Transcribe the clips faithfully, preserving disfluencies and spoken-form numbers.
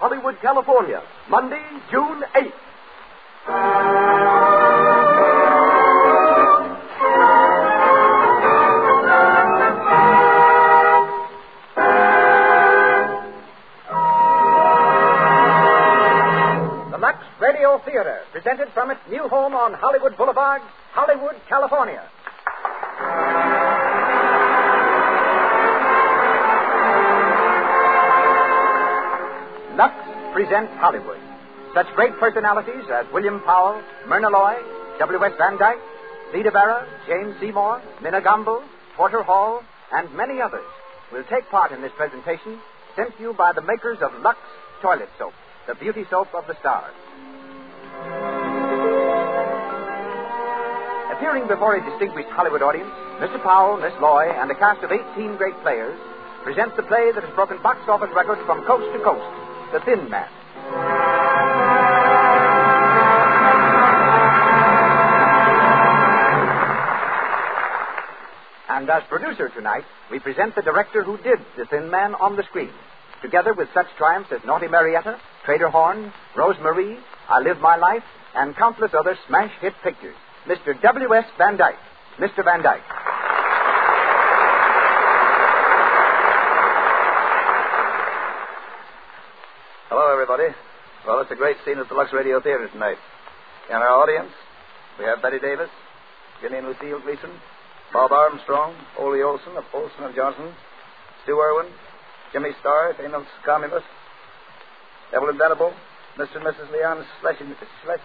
Hollywood, California, Monday, June eighth. The Lux Radio Theater, presented from its new home on Hollywood Boulevard, Hollywood, California. Lux presents Hollywood. Such great personalities as William Powell, Myrna Loy, W S. Van Dyke, Theda Bara, James Seymour, Minna Gamble, Porter Hall, and many others will take part in this presentation sent to you by the makers of Lux Toilet Soap, the beauty soap of the stars. Appearing before a distinguished Hollywood audience, Mister Powell, Miss Loy, and a cast of eighteen great players present the play that has broken box office records from coast to coast, The Thin Man. And as producer tonight, we present the director who did The Thin Man on the screen, together with such triumphs as Naughty Marietta, Trader Horn, Rose Marie, I Live My Life, and countless other smash hit pictures, Mister W S. Van Dyke. Mister Van Dyke. Hello, everybody. Well, it's a great scene at the Lux Radio Theater tonight. In our audience, we have Betty Davis, Ginny and Lucille Gleason, Bob Armstrong, Ole Olson of Olson and Johnson, Stu Irwin, Jimmy Starr, famous communist, Evelyn Venable, Mister and Missus Leon Schlesinger.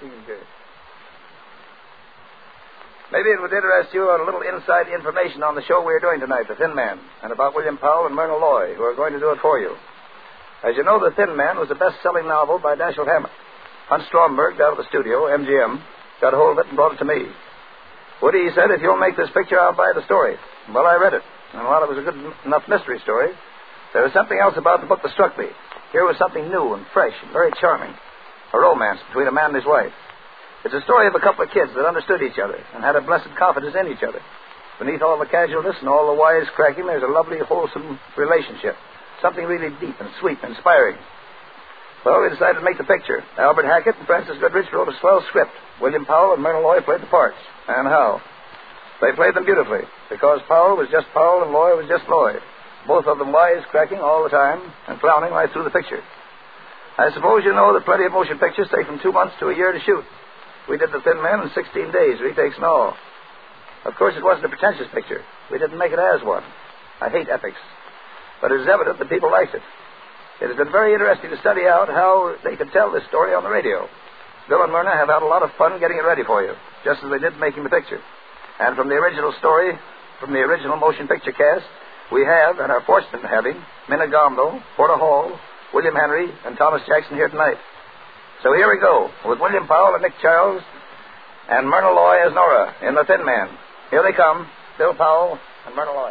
Maybe it would interest you on a little inside information on the show we're doing tonight, The Thin Man, and about William Powell and Myrna Loy, who are going to do it for you. As you know, The Thin Man was a best-selling novel by Dashiell Hammett. Hunt Stromberg, down at the studio, M G M, got a hold of it and brought it to me. Woody, he said, if you'll make this picture, I'll buy the story. Well, I read it, and while it was a good enough mystery story, there was something else about the book that struck me. Here was something new and fresh and very charming. A romance between a man and his wife. It's a story of a couple of kids that understood each other and had a blessed confidence in each other. Beneath all the casualness and all the wisecracking, there's a lovely, wholesome relationship. Something really deep and sweet and inspiring. Well, we decided to make the picture. Albert Hackett and Francis Goodrich wrote a swell script. William Powell and Myrna Loy played the parts. And how? They played them beautifully, because Powell was just Powell and Loy was just Loy. Both of them wisecracking all the time and clowning right through the picture. I suppose you know that plenty of motion pictures take from two months to a year to shoot. We did The Thin Man in sixteen days, retakes and all. Of course, it wasn't a pretentious picture. We didn't make it as one. I hate epics. But it is evident that people liked it. It has been very interesting to study out how they could tell this story on the radio. Bill and Myrna have had a lot of fun getting it ready for you, just as they did making the picture. And from the original story, from the original motion picture cast, we have, and are fortunate in having, Minna Gamble, Porter Hall, William Henry, and Thomas Jackson here tonight. So here we go, with William Powell and Nick Charles, and Myrna Loy as Nora in The Thin Man. Here they come, Bill Powell and Myrna Loy.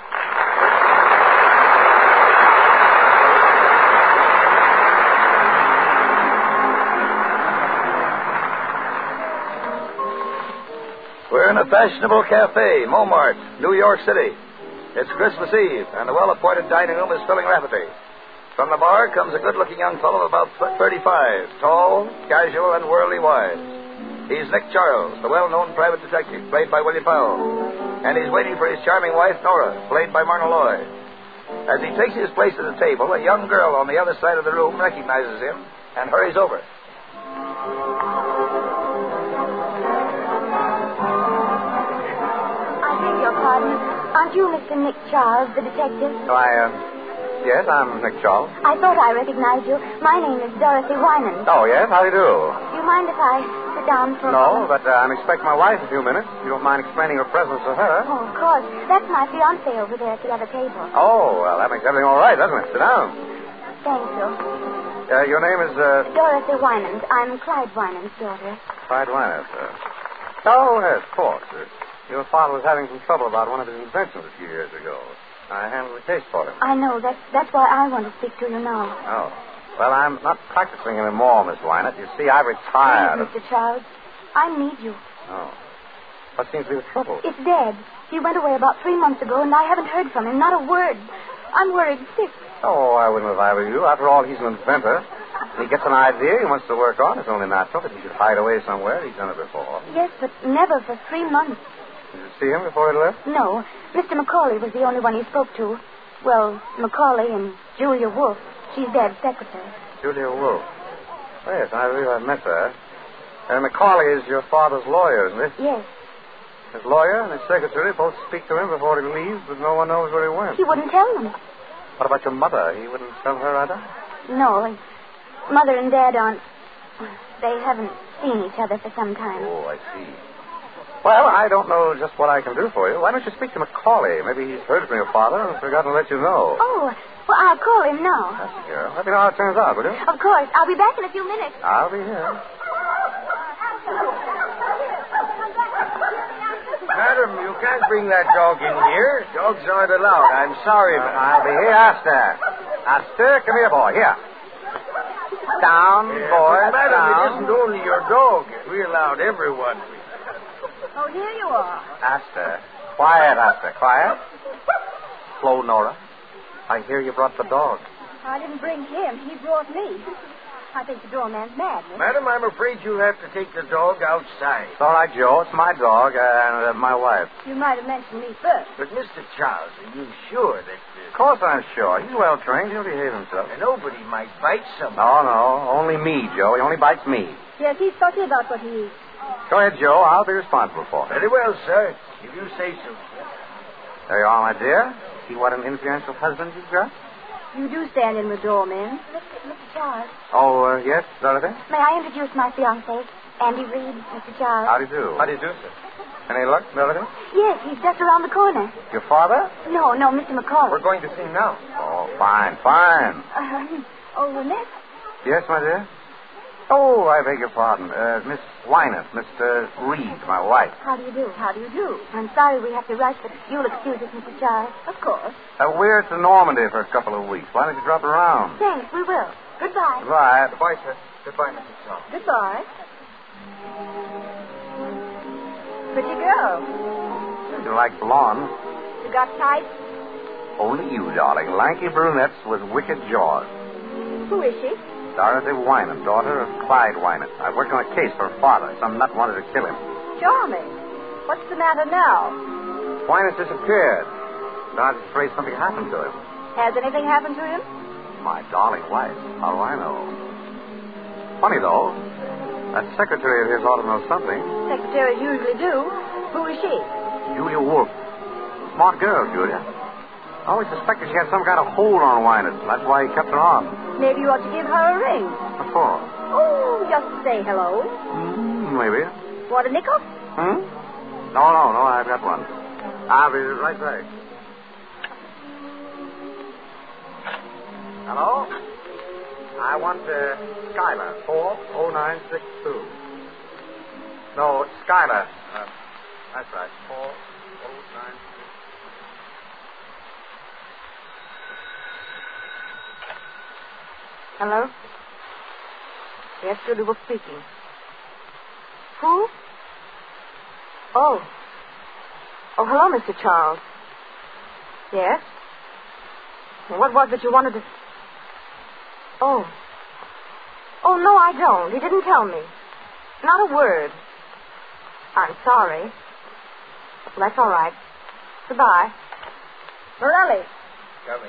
We're in a fashionable cafe, Montmartre, New York City. It's Christmas Eve, and the well-appointed dining room is filling rapidly. From the bar comes a good-looking young fellow of about thirty-five, tall, casual, and worldly wise. He's Nick Charles, the well-known private detective, played by William Powell. And he's waiting for his charming wife, Nora, played by Myrna Loy. As he takes his place at the table, a young girl on the other side of the room recognizes him and hurries over. Pardon. Aren't you Mister Nick Charles, the detective? I, uh, yes, I'm Nick Charles. I thought I recognized you. My name is Dorothy Winans. Oh, yes? How do you do? Do you mind if I sit down for a No, moment? but uh, I'm expecting my wife in a few minutes. You don't mind explaining your presence to her? Oh, of course. That's my fiancé over there at the other table. Oh, well, that makes everything all right, doesn't it? Sit down. Thank you. Uh, your name is, uh... Dorothy Winans. I'm Clyde Winans' daughter. Clyde Winans, uh... Oh, yes, of course. Uh, Your father was having some trouble about one of his inventions a few years ago. I handled the case for him. I know. That's, that's why I want to speak to you now. Oh. Well, I'm not practicing anymore, Miss Winans. You see, I've retired. Please, Mister Charles, I need you. Oh. What seems to be the trouble? It's Dad. He went away about three months ago, and I haven't heard from him. Not a word. I'm worried sick. Oh, I wouldn't if I were you. After all, he's an inventor. He gets an idea he wants to work on. It's only natural that he should hide away somewhere. He's done it before. Yes, but never for three months. Did you see him before he left? No. Mister Macaulay was the only one he spoke to. Well, Macaulay and Julia Wolfe. She's Dad's secretary. Julia Wolfe. Oh, yes, I believe I've met her. And Macaulay is your father's lawyer, isn't he? Yes. His lawyer and his secretary both speak to him before he leaves, but no one knows where he went. He wouldn't tell them. What about your mother? He wouldn't tell her either? No. and Mother and Dad aren't... They haven't seen each other for some time. Oh, I see. Well, I don't know just what I can do for you. Why don't you speak to Macaulay? Maybe he's heard from your father and forgotten to let you know. Oh, well, I'll call him now. That's a girl. Let me know how it turns out, will you? Of course. I'll be back in a few minutes. I'll be here. Madam, you can't bring that dog in here. Dogs aren't allowed. I'm sorry, but... I'll be here, Aster. Aster, come here, boy. Here. Down, Yeah, boy, but madam, down. it isn't only your dog. We allowed everyone. Oh, here you are. Aster. Quiet, Aster. Quiet. Slow, Nora. I hear you brought the dog. I didn't bring him. He brought me. I think the doorman's mad. Madam, I'm afraid you'll have to take the dog outside. It's all right, Joe. It's my dog and uh, my wife. You might have mentioned me first. But, Mister Charles, are you sure that... Uh, Of course I'm sure. He's well trained. He'll behave himself. nobody might bite someone? No, no. Only me, Joe. He only bites me. Yes, he's fussy about what he eats. Go ahead, Joe. I'll be responsible for him. Very well, sir. If you say so. There you are, my dear. See what an influential husband you've got? You do stand in the door, man. Mister Mister Charles. Oh, uh, yes, Dorothy? May I introduce my fiancé, Andy Reed, Mister Charles? How do you do? How do you do, sir? Any luck, Dorothy? Yes, he's just around the corner. Your father? No, no, Mister Macaulay. We're going to see him now. Oh, fine, fine. Uh, oh, Annette? Yes, my dear? Oh, I beg your pardon. Uh, Miss Wynant, Mister Reed, my wife. How do you do? How do you do? I'm sorry we have to rush, but you'll excuse us, Mister Charles. Of course. Uh, we're to Normandy for a couple of weeks. Why don't you drop around? Thanks, we will. Goodbye. Goodbye. Goodbye, sir. Goodbye, Mister Charles. Goodbye. Pretty girl. You like blondes? You got type? Only you, darling. Lanky brunettes with wicked jaws. Who is she? Dorothy Wynant, daughter of Clyde Wynant. I worked on a case for her father. Some nut wanted to kill him. Charming. What's the matter now? Wynant disappeared. I was afraid something happened to him. Has anything happened to him? My darling wife. How do I know? Funny, though. That secretary of his ought to know something. Secretaries usually do. Who is she? Julia Wolfe. Smart girl, Julia. I always suspected she had some kind of hold on Wynant. That's why he kept her on. Maybe you ought to give her a ring. What for? Oh, just to say hello. Mm, maybe. Want a nickel? Hmm? No, no, no, I've got one. I'll be right back. Hello? I want uh, Skylar, four oh nine six two. No, Skylar. Uh, that's right, four oh nine six two. Hello? Yes, Julie was speaking. Who? Oh. Oh, hello, Mister Charles. Yes? What was it you wanted to... Oh. Oh, no, I don't. He didn't tell me. Not a word. I'm sorry. That's all right. Goodbye. Morelli. Coming.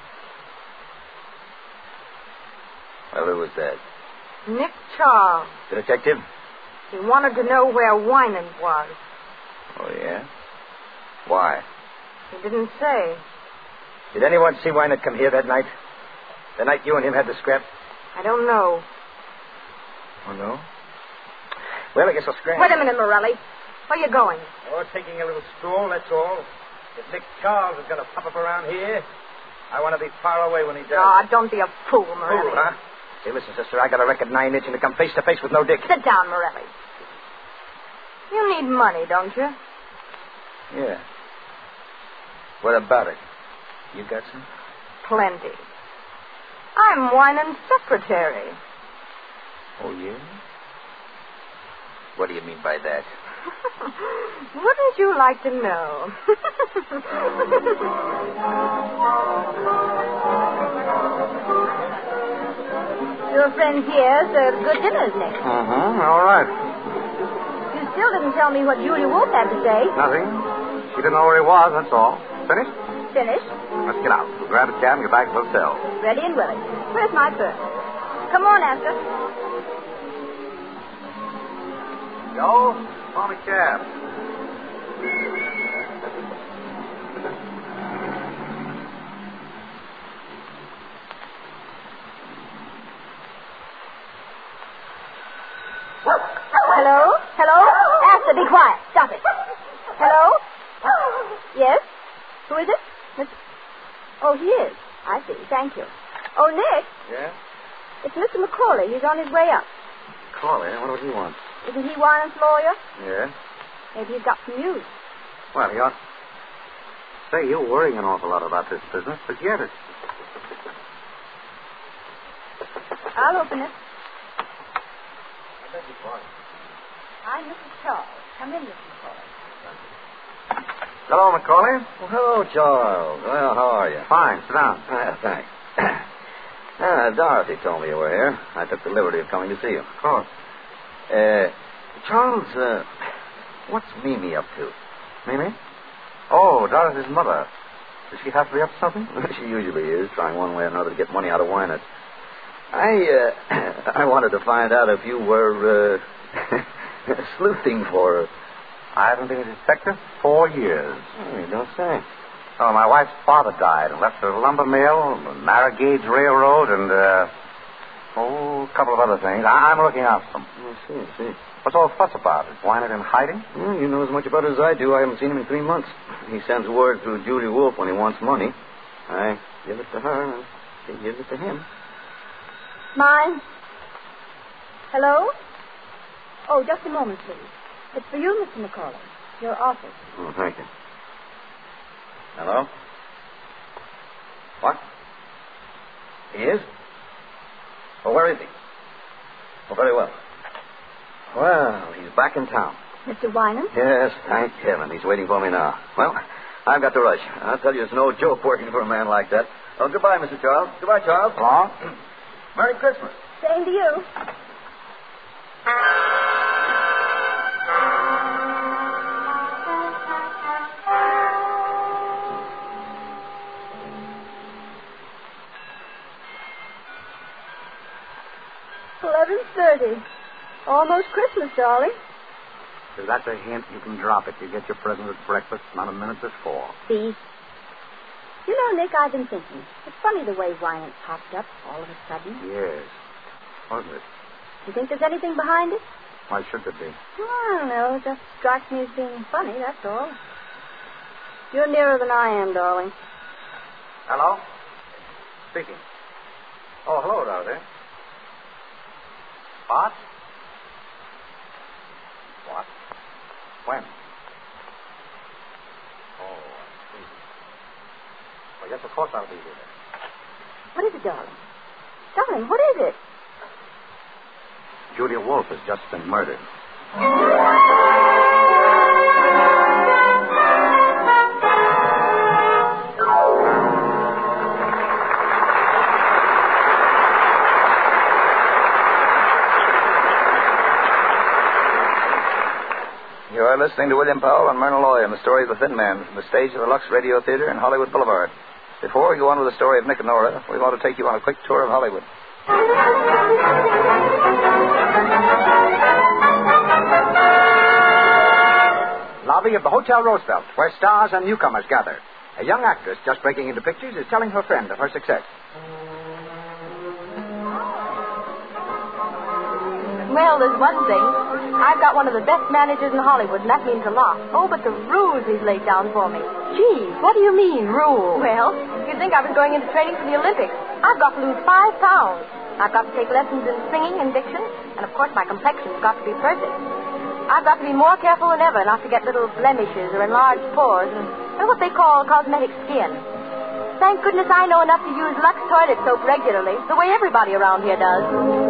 Well, who was that? Nick Charles. The detective? He wanted to know where Wynant was. Oh, yeah? Why? He didn't say. Did anyone see Wynant come here that night? The night you and him had the scrap? I don't know. Oh, no? Well, I guess I'll scram. Wait a minute, Morelli. Where are you going? Oh, taking a little stroll, that's all. If Nick Charles is going to pop up around here, I want to be far away when he does. Ah, don't be a fool, Morelli. Fool, huh? Hey, listen, sister, I got a record nine inch and to come face to face with no dick. Sit down, Morelli. You need money, don't you? Yeah. What about it? You got some? Plenty. I'm Wynant's secretary. Oh, yeah? What do you mean by that? Wouldn't you like to know? Your friends here serve good dinners, Nick. Mm-hmm. All right. You still didn't tell me what Julia Wolf had to say. Nothing. She didn't know where he was, that's all. Finished? Finished. Let's get out. We'll grab a cab and get back to the hotel. Ready and willing. Where's my purse? Come on, Astor. Joe, call me cab. Hello? Hello? Astor, be quiet. Stop it. Hello? Yes? Who is it? Miss... Oh, he is. I see. Thank you. Oh, Nick. Yeah? It's Mister McCauley. He's on his way up. Crawley, what does he want? Isn't he Warren's lawyer? Yeah? Maybe he's got some news. Well, he ought... Say, you're worrying an awful lot about this business. Forget it. I'll open it. I'm Missus Charles. Come in, Mister McCauley. Hello, McCauley. Well, hello, Charles. Well, how are you? Fine. Sit down. Uh, thanks. uh, Dorothy told me you were here. I took the liberty of coming to see you. Of course. Uh, Charles, uh, what's Mimi up to? Mimi? Oh, Dorothy's mother. Does she have to be up to something? She usually is, trying one way or another to get money out of Wynant. I, uh, I wanted to find out if you were, uh, sleuthing for her. I haven't been a detective for four years. Oh, you don't say. Oh, my wife's father died and left her a lumber mill, a narrow gauge railroad, and, uh, oh, a couple of other things. I- I'm looking after them. I see, I see. What's all the fuss about? Is Wynant in hiding? Well, you know as much about it as I do. I haven't seen him in three months. He sends word through Julia Wolf when he wants money. I give it to her, and she gives it to him. Mine? Hello? Oh, just a moment, please. It's for you, Mister McCauley. Your office. Oh, thank you. Hello? What? He is? Oh, where is he? Oh, very well. Well, he's back in town. Mister Wynant? Yes, thank heaven. He's waiting for me now. Well, I've got to rush. I'll tell you, it's no joke working for a man like that. Oh, goodbye, Mister Charles. Goodbye, Charles. Hello? Merry Christmas. Same to you. Eleven thirty. Almost Christmas, darling. If that's a hint, you can drop it. You get your present at breakfast, not a minute before. See? You know, Nick, I've been thinking. It's funny the way Wynant popped up all of a sudden. Yes. Wasn't it? You think there's anything behind it? Why should there be? Well, I don't know. It just strikes me as being funny, that's all. You're nearer than I am, darling. Hello? Speaking. Oh, hello, Dorothy. What? What? When? Oh, I see. Well, yes, of course I'll be here. What is it, darling? Darling, what is it? Julia Wolf has just been murdered. You are listening to William Powell and Myrna Loy in the story of The Thin Man from the stage of the Lux Radio Theater in Hollywood Boulevard. Before we go on with the story of Nick and Nora, we want to take you on a quick tour of Hollywood. Lobby of the Hotel Roosevelt, where stars and newcomers gather. A young actress just breaking into pictures is telling her friend of her success. Well, there's one thing. I've got one of the best managers in Hollywood, and that means a lot. Oh, but the rules he's laid down for me. Gee, what do you mean, rules? Well, you'd think I was going into training for the Olympics. I've got to lose five pounds. I've got to take lessons in singing and diction, and of course my complexion's got to be perfect. I've got to be more careful than ever not to get little blemishes or enlarged pores and, and what they call cosmetic skin. Thank goodness I know enough to use Lux toilet soap regularly, the way everybody around here does.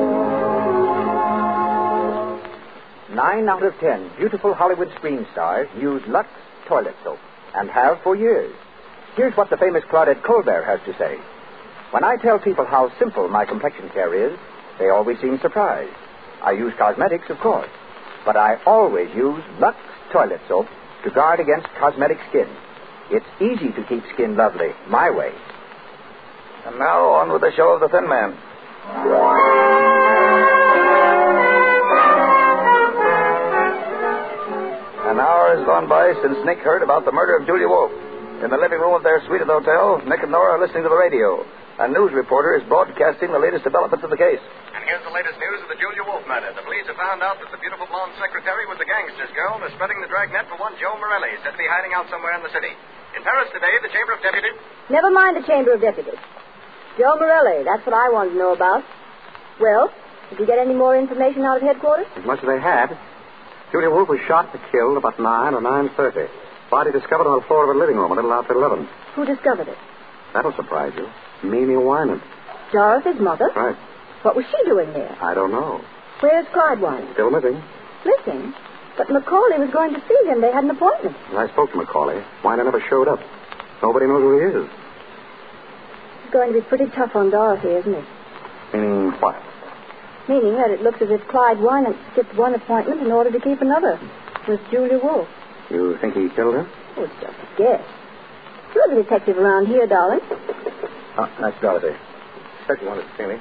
Nine out of ten beautiful Hollywood screen stars use Lux toilet soap and have for years. Here's what the famous Claudette Colbert has to say. When I tell people how simple my complexion care is, They always seem surprised. I use cosmetics, of course, but I always use Lux toilet soap to guard against cosmetic skin. It's easy to keep skin lovely, my way. And now on with the show of the Thin Man. An hour has gone by since Nick heard about the murder of Julia Wolf. In the living room of their suite at the hotel, Nick and Nora are listening to the radio. A news reporter is broadcasting the latest developments of the case. And here's the latest news of the Julia Wolf matter. The police have found out that the beautiful blonde secretary was a gangster's girl and is spreading the dragnet for one Joe Morelli, said to be hiding out somewhere in the city. In Paris today, the Chamber of Deputies... Never mind the Chamber of Deputies. Joe Morelli, that's what I want to know about. Well, did you get any more information out of headquarters? As much as they had. Julia Wolf was shot and killed about nine or nine thirty. Body discovered on the floor of her living room a little after eleven. Who discovered it? That'll surprise you. Mimi Wynant. Dorothy's mother? Right. What was she doing there? I don't know. Where's Clyde Wynant? Still missing. Missing? But Macaulay was going to see him. They had an appointment. I spoke to Macaulay. Wynant never showed up. Nobody knows who he is. It's going to be pretty tough on Dorothy, isn't it? Meaning what? Meaning that it looks as if Clyde Wynant skipped one appointment in order to keep another with Julia Wolf. You think he killed her? Oh, it's just a guess. You're the detective around here, darling. Oh, that's Dorothy. Said you wanted to see me.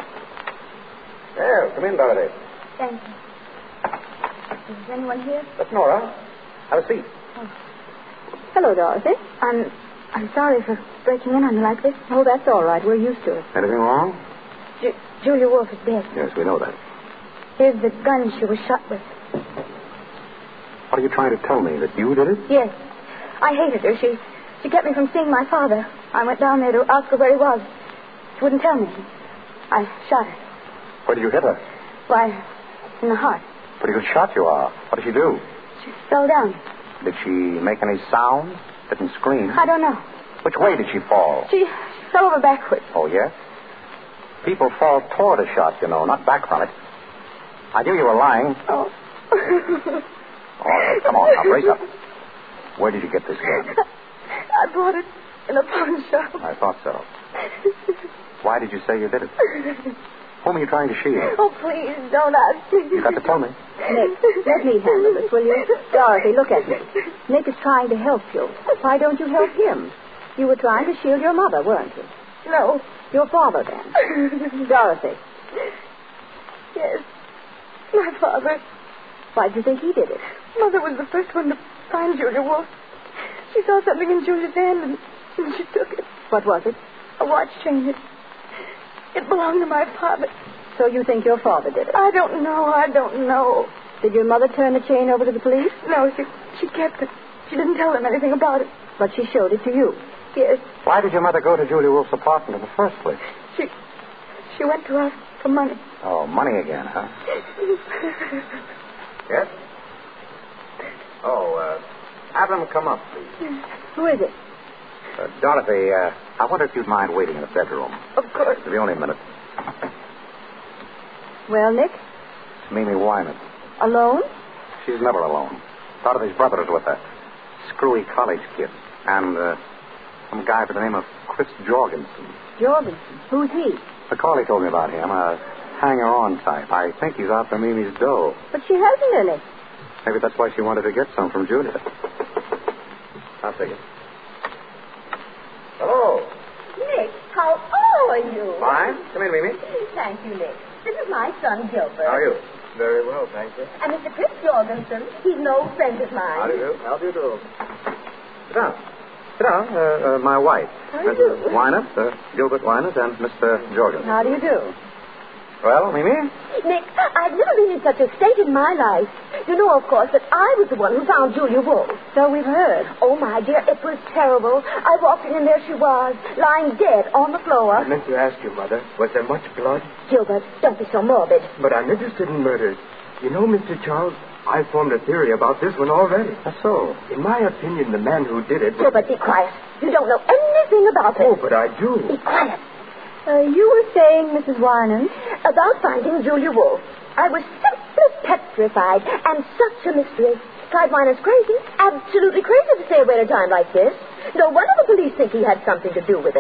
Well, come in, Dorothy. Thank you. Is anyone here? That's Nora. Have a seat. Oh. Hello, Dorothy. I'm I'm sorry for breaking in on you like this. Oh, that's all right. We're used to it. Anything wrong? Ju- Julia Wolf is dead. Yes, we know that. Here's the gun she was shot with. What are you trying to tell me? That you did it? Yes. I hated her. She she kept me from seeing my father. I went down there to ask her where he was. She wouldn't tell me. I shot her. Where did you hit her? Why, in the heart. Pretty good shot you are. What did she do? She fell down. Did she make any sound? Didn't scream? I don't know. Which way did she fall? She, she fell over backwards. Oh, yes? People fall toward a shot, you know, not back from it. I knew you were lying. Oh. All right, come on, now, brace up. Where did you get this gun? I bought it in a pawn shop. I thought so. Why did you say you did it? Whom are you trying to shield? Oh, please, don't ask me. You got to tell me. Nick, let me handle this, will you? Dorothy, look at me. Nick is trying to help you. Why don't you help him? You were trying to shield your mother, weren't you? No. Your father, then. Dorothy. Yes. My father. Why do you think he did it? Mother was the first one to find Julia Wolf. She saw something in Julia's hand, and, and she took it. What was it? A watch chain. It, it belonged to my father. So you think your father did it? I don't know. I don't know. Did your mother turn the chain over to the police? No, she she kept it. She didn't tell them anything about it. But she showed it to you. Yes. Why did your mother go to Julia Wolf's apartment in the first place? She she went to ask for money. Oh, money again, huh? Yes? Oh, uh, have them come up, please. Who is it? Uh, Dorothy, uh, I wonder if you'd mind waiting in the bedroom. Of course. It'll be only a minute. Well, Nick? It's Mimi Wynant. Alone? She's never alone. Dorothy's brother is with her. Screwy college kid. And, uh, some guy by the name of Chris Jorgensen. Jorgensen? Who's he? Macaulay told me about him. A hanger-on type. I think he's out for Mimi's dough. But she hasn't any. Maybe that's why she wanted to get some from Julia. I'll take it. Hello. Nick, how are you? Fine. Come in, Mimi. Thank you, Nick. This is my son, Gilbert. How are you? Very well, thank you. And Mister Chris Jorgensen. He's an old friend of mine. How do you do? How do you do? Sit down. Sit down. Uh, uh, my wife. How do you do? Missus Wynant, uh, Gilbert Wynant, and Mister Jorgensen. How do you do? Well, Mimi? Nick, I've never been in such a state in my life. You know, of course, that I was the one who found Julia Wolf. So we've heard. Oh, my dear, it was terrible. I walked in and there she was, lying dead on the floor. I meant to ask you, Mother, was there much blood? Gilbert, don't be so morbid. But I'm interested in murders. You know, Mister Charles, I formed a theory about this one already. That's so. In my opinion, the man who did it... Gilbert, be quiet. You don't know anything about it. Oh, but I do. Be quiet. Uh, you were saying, Missus Wynant? About finding Julia Wolf. I was simply petrified, and such a mystery. Clyde Wynant's crazy, absolutely crazy to stay away at a time like this. No wonder the police think he had something to do with it.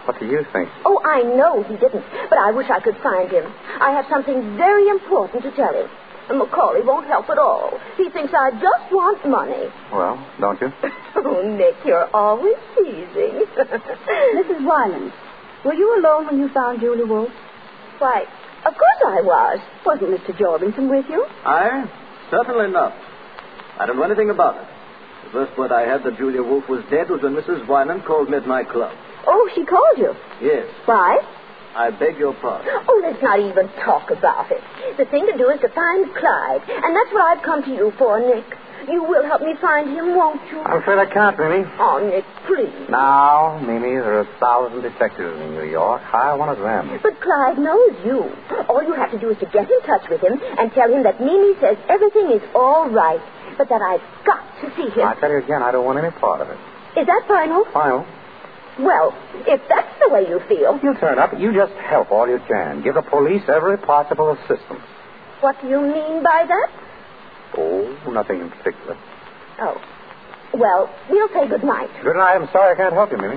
What do you think? Oh, I know he didn't, but I wish I could find him. I have something very important to tell him. And Macaulay won't help at all. He thinks I just want money. Well, don't you? Oh, Nick, you're always teasing. Missus Wyland, were you alone when you found Julia Wolf? Why, of course I was. Wasn't Mister Jorgensen with you? I? Certainly not. I don't know anything about it. The first word I had that Julia Wolf was dead was when Missus Wyland called me at my club. Oh, she called you? Yes. Why? I beg your pardon. Oh, let's not even talk about it. The thing to do is to find Clyde. And that's what I've come to you for, Nick. You will help me find him, won't you? I'm afraid I can't, Mimi. Oh, Nick, please. Now, Mimi, there are a thousand detectives in New York. Hire one of them. But Clyde knows you. All you have to do is to get in touch with him and tell him that Mimi says everything is all right, but that I've got to see him. I tell you again, I don't want any part of it. Is that final? Final? Well, if that's the way you feel... You'll turn up. You just help all you can. Give the police every possible assistance. What do you mean by that? Oh, nothing in particular. Oh. Well, we'll say good night. Good night. I'm sorry I can't help you, Mimi.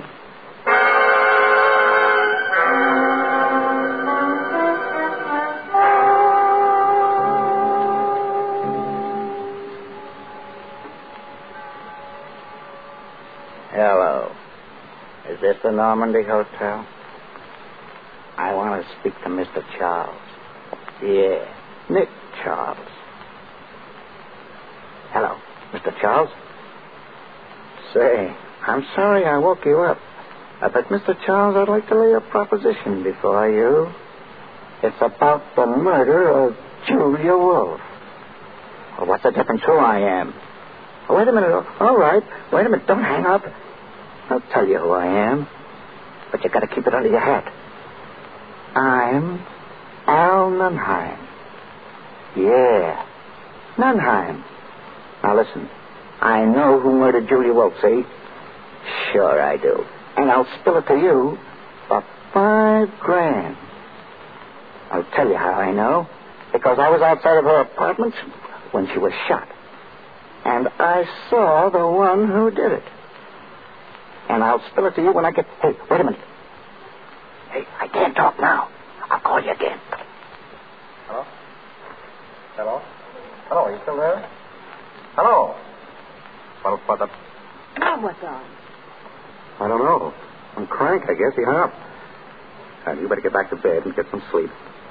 Hello. Is this the Normandy Hotel? I want to speak to Mister Charles. Yeah, Nick Charles. Hello, Mister Charles? Say, I'm sorry I woke you up. Uh, but, Mister Charles, I'd like to lay a proposition before you. It's about the murder of Julia Wolf. Well, what's the difference who I am? Oh, wait a minute. All right. Wait a minute. Don't hang up. I'll tell you who I am. But you got to keep it under your hat. I'm Al Nunheim. Yeah, Nunheim. Now listen, I know who murdered Julia Wolf, see? Sure I do. And I'll spill it to you for five grand. I'll tell you how I know. Because I was outside of her apartment when she was shot. And I saw the one who did it. And I'll spill it to you when I get... Hey, wait a minute. Hey, I can't talk now. I'll call you again. Hello? Hello? Hello, are you still there? Hello? Well, what the... Now what's on? I don't know. I'm crank, I guess. He hung up. And you better get back to bed and get some sleep.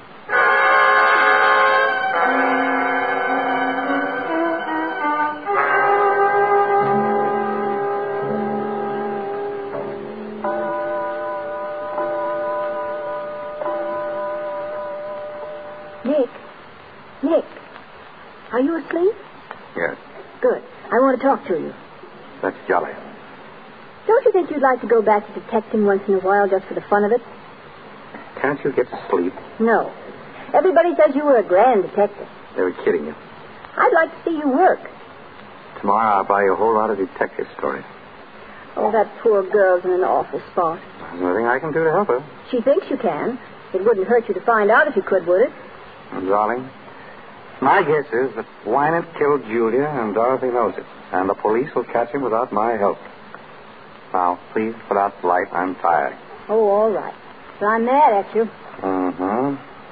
Nick. Nick. Are you asleep? Yes. Good. I want to talk to you. That's jolly. Don't you think you'd like to go back to detecting once in a while just for the fun of it? Can't you get to sleep? No. Everybody says you were a grand detective. They were kidding you. I'd like to see you work. Tomorrow I'll buy you a whole lot of detective stories. Oh, that poor girl's in an awful spot. There's nothing I can do to help her. She thinks you can. It wouldn't hurt you to find out if you could, would it? And, darling, my guess is that Wynant killed Julia and Dorothy knows it. And the police will catch him without my help. Now, please put out the light. I'm tired. Oh, all right. But I'm mad at you. Mm-hmm.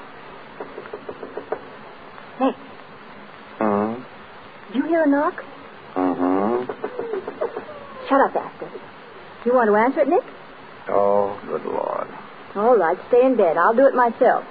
Hey. Mm-hmm. Did you hear a knock? Mm-hmm. Shut up, Astor. You want to answer it, Nick? Oh, good Lord. All right, stay in bed. I'll do it myself.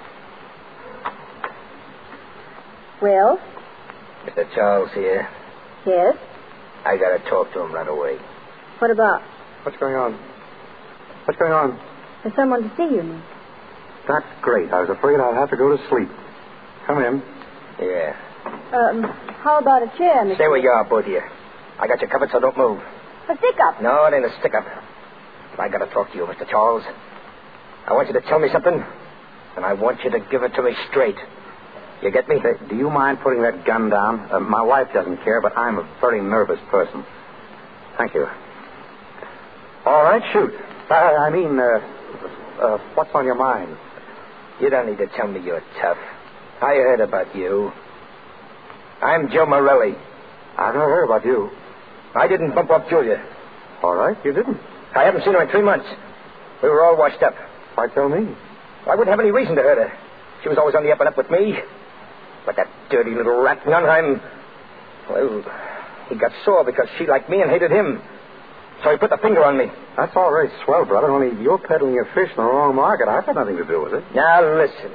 Well? Mister Charles here. Yes? I got to talk to him right away. What about? What's going on? What's going on? There's someone to see you, Nick. That's great. I was afraid I'd have to go to sleep. Come in. Yeah. Um, how about a chair, Mister Stay where you are, both of you. I got you covered, so don't move. A stick-up. No, it ain't a stick-up. But I got to talk to you, Mister Charles. I want you to tell me something, and I want you to give it to me straight. You get me? Say, do you mind putting that gun down? Uh, my wife doesn't care, but I'm a very nervous person. Thank you. All right, shoot. Uh, I mean, uh, uh, what's on your mind? You don't need to tell me you're tough. I heard about you. I'm Joe Morelli. I've never heard about you. I didn't bump up Julia. All right, you didn't. I haven't seen her in three months. We were all washed up. Why tell me? I wouldn't have any reason to hurt her. She was always on the up and up with me. But that dirty little rat Nunheim, well, he got sore because she liked me and hated him. So he put the finger on me. That's all right, swell, brother. Only you're peddling your fish in the wrong market. I've got nothing to do with it. Now, listen.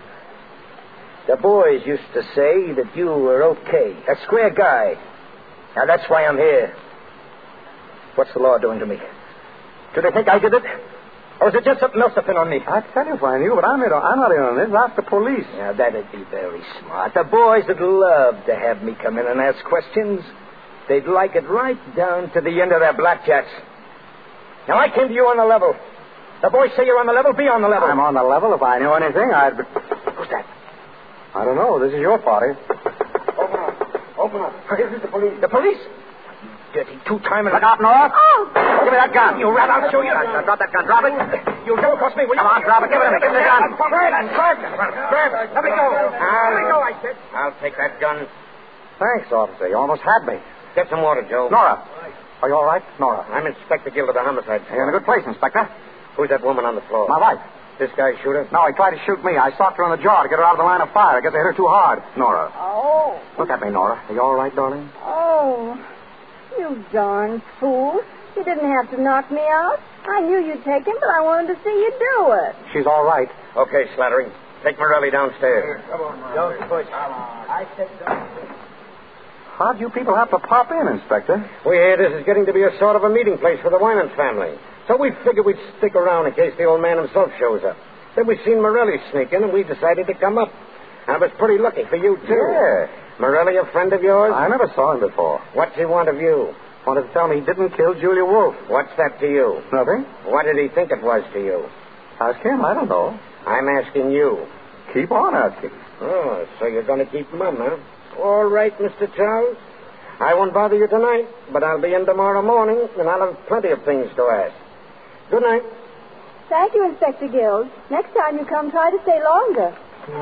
The boys used to say that you were okay. A square guy. Now, that's why I'm here. What's the law doing to me? Do they think I did it? Or is it just something else to pin on me? I'd tell you if I knew, but I'm, in, I'm not in on this. Ask the police. Now, that'd be very smart. The boys would love to have me come in and ask questions. They'd like it right down to the end of their blackjacks. Now, I came to you on the level. The boys say you're on the level. Be on the level. I'm on the level. If I knew anything, I'd... Who's that? I don't know. This is your party. Open up. Open up. This is the police. The police? Dirty two-timer. Look out, Nora. Oh! Give me that gun. You rat, I'll show you. Now, drop that gun. Drop it. You'll double cross me, will you? Come on, drop it. Give it to me. Give me the gun. Grab it. Grab it. Grab it. Let me go. Let me go, I said. I'll take that gun. Thanks, officer. You almost had me. Get some water, Joe. Nora. Are you all right, Nora? I'm Inspector Gill of the homicide. You're in a good place, Inspector. Who's that woman on the floor? My wife. This guy shoot her? No, he tried to shoot me. I socked her on the jaw to get her out of the line of fire. I guess I hit her too hard. Nora. Oh. Look at me, Nora. Are you all right, darling? Oh. You darn fool. You didn't have to knock me out. I knew you'd take him, but I wanted to see you do it. She's all right. Okay, Slattery. Take Morelli downstairs. Come on, don't push. I said don't. How'd you people have to pop in, Inspector? We hear this is getting to be a sort of a meeting place for the Winans family. So we figured we'd stick around in case the old man himself shows up. Then we seen Morelli sneak in, and we decided to come up. I was pretty lucky for you, too. Yeah. Morelli a friend of yours? I never saw him before. What's he want of you? Wanted to tell me he didn't kill Julia Wolf. What's that to you? Nothing. What did he think it was to you? Ask him. I don't know. I'm asking you. Keep on asking. Oh, so you're going to keep mum, huh? All right, Mister Charles. I won't bother you tonight, but I'll be in tomorrow morning, and I'll have plenty of things to ask. Good night. Thank you, Inspector Gills. Next time you come, try to stay longer.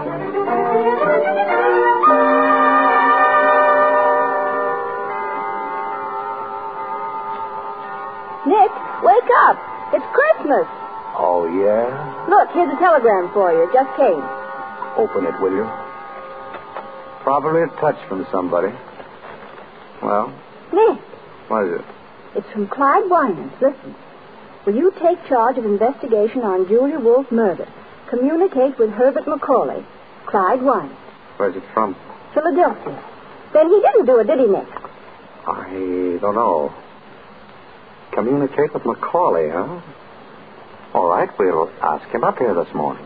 Nick, wake up. It's Christmas. Oh, yeah? Look, here's a telegram for you. It just came. Open it, will you? Probably a touch from somebody. Well? Nick. What is it? It's from Clyde Winans. Listen. Will you take charge of investigation on Julia Wolf murder? Communicate with Herbert McCauley. Clyde Winans. Where's it from? Philadelphia. Then he didn't do it, did he, Nick? I don't know. Communicate with McCauley, huh? All right, we'll ask him up here this morning.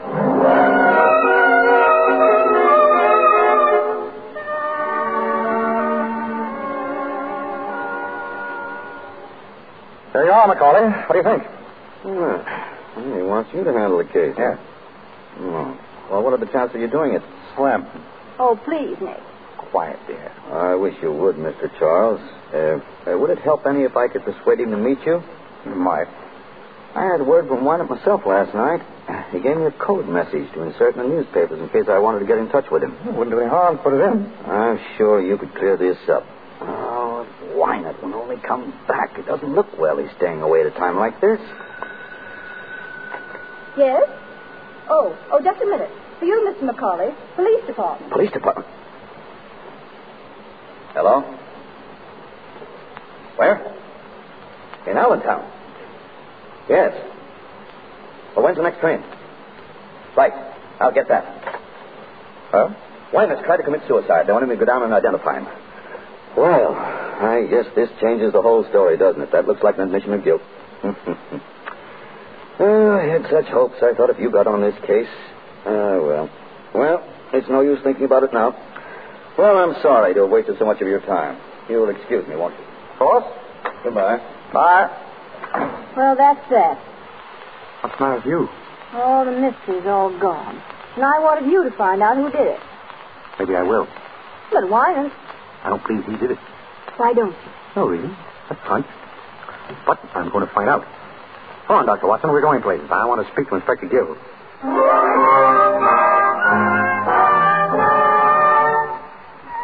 There you are, McCauley. What do you think? Yeah. He wants you to handle the case. Yeah. Oh. Well, what are the chances of you doing it? Slim. Oh, please, Nick. Quiet, dear. I wish you would, Mister Charles. Uh, uh, would it help any if I could persuade him to meet you? You might. I had word from Winans myself last night. He gave me a code message to insert in the newspapers in case I wanted to get in touch with him. It wouldn't do any harm to put it in. I'm sure you could clear this up. Oh, if Winans will only come back. It doesn't look well he's staying away at a time like this. Yes? Oh, oh, just a minute. For you, Mister McCauley, police department. Police department? Hello? Where? In Allentown. Yes. Well, when's the next train? Right. I'll get that. Huh? Winans tried to commit suicide. They want him to go down and identify him. Well, I guess this changes the whole story, doesn't it? That looks like an admission of guilt. Oh, I had such hopes. I thought if you got on this case... Ah, uh, well. Well, it's no use thinking about it now. Well, I'm sorry to have wasted so much of your time. You'll excuse me, won't you? Of course. Goodbye. Bye. Well, that's that. What's the matter with you? Oh, the mystery's all gone. And I wanted you to find out who did it. Maybe I will. But Winans. I don't believe he did it. Why don't you? No reason. That's right. But I'm going to find out. Come on, Doctor Watson. We're going places. I want to speak to Inspector Gill.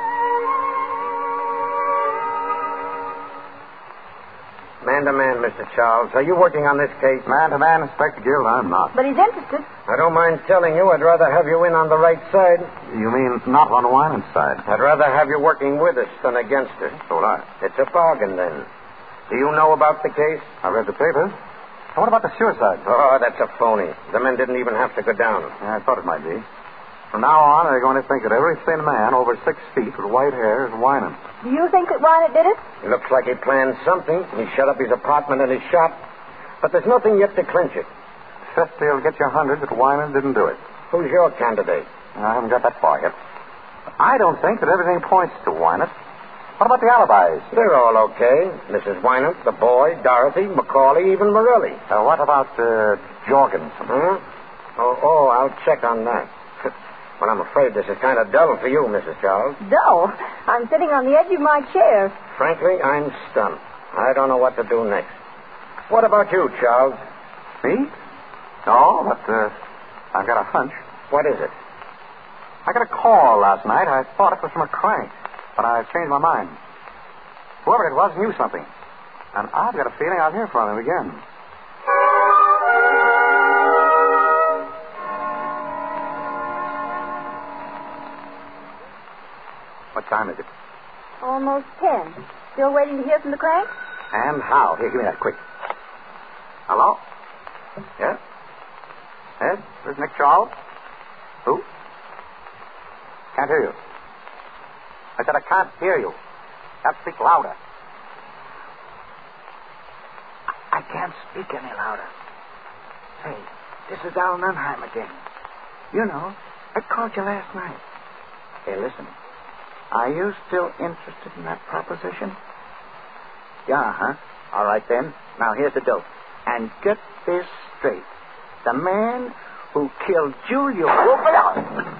Man to man, Mister Charles. Are you working on this case? Man to man, Inspector Guild, I'm not. But he's interested. I don't mind telling you, I'd rather have you in on the right side. You mean not on Winant's side? I'd rather have you working with us than against us. So would I. It's a bargain, then. Do you know about the case? I read the papers. What about the suicide? Oh, that's a phony. The men didn't even have to go down. Yeah, I thought it might be. From now on, they're going to think that every thin man over six feet with white hair is Winant. Do you think that Winant did it? It looks like he planned something. He shut up his apartment and his shop. But there's nothing yet to clinch it. Fifty will get you a hundred that Winant didn't do it. Who's your candidate? I haven't got that far yet. I don't think that everything points to Winant. What about the alibis? They're all okay. Missus Winant, the boy, Dorothy, Macaulay, even Morelli. Uh, what about uh, Jorgensen? Huh? Oh, oh, I'll check on that. Well, I'm afraid this is kind of dull for you, Missus Charles. Dull? I'm sitting on the edge of my chair. Frankly, I'm stumped. I don't know what to do next. What about you, Charles? Me? No, but uh, I've got a hunch. What is it? I got a call last night. I thought it was from a crank, but I changed my mind. Whoever it was knew something. And I've got a feeling I'll hear from him again. What time is it? Almost ten. Still waiting to hear from the crank? And how? Here, give me that quick. Hello? Yes? Yes? This is Nick Charles? Who? Can't hear you. I said I can't hear you. Have to speak louder. I can't speak any louder. Hey, this is Al Nunheim again. You know, I called you last night. Hey, listen. Are you still interested in that proposition? Yeah, huh? All right, then. Now, here's the dope. And get this straight. The man who killed Julia Wolf...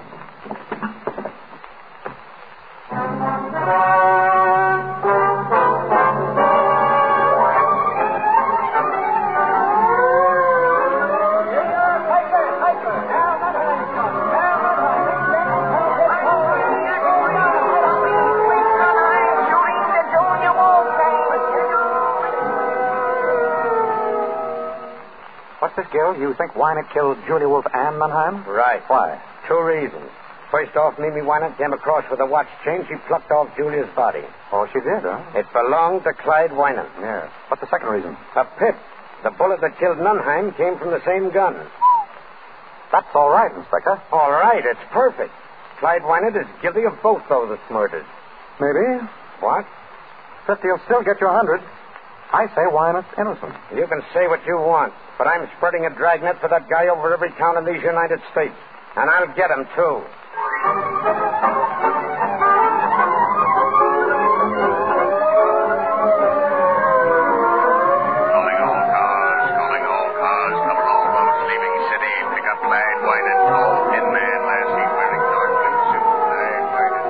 What's this, Gil? You think Winant killed Julia Wolf and Nunheim? Right. Why? Two reasons. First off, Mimi Winant came across with a watch chain. She plucked off Julia's body. Oh, she did, huh? It belonged to Clyde Winant. Yeah. What's the second reason? A pip. The bullet that killed Nunheim came from the same gun. That's all right, Inspector. All right, it's perfect. Clyde Winant is guilty of both those murders. Maybe. What? Fifty will still get you a hundred. I say Winant's innocent. You can say what you want, but I'm spreading a dragnet for that guy over every town in these United States. And I'll get him, too. Calling all cars, calling all cars, cover all roads leaving city, pick up Clyde Winant, tall, thin man, last seen wearing dark blue suit, Clyde Winant.